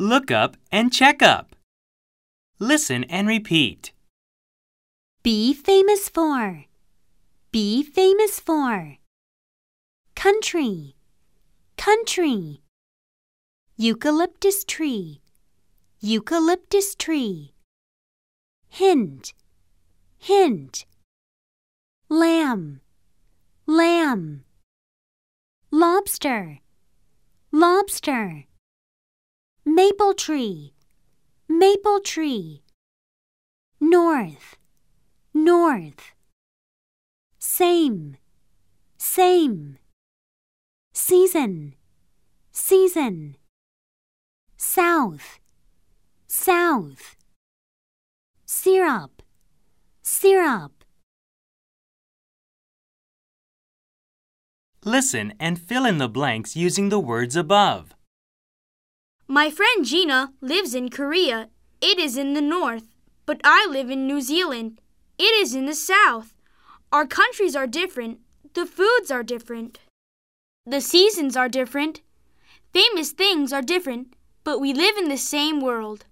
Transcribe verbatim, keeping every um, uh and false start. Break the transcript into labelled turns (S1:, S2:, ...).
S1: Look up and check up. Listen and repeat.
S2: Be famous for. Be famous for. Country. Country. Eucalyptus tree. Eucalyptus tree. Hint. Hint. Lamb. Lamb. Lobster. Lobster. Maple tree. Maple tree. North. North. Same. Same. Season. Season. South. South. Syrup. Syrup.
S1: Listen and fill in the blanks using the words above.
S3: My friend Gina lives in Korea. It is in the north. But I live in New Zealand. It is in the south. Our countries are different. The foods are different. The seasons are different. Famous things are different, but we live in the same world.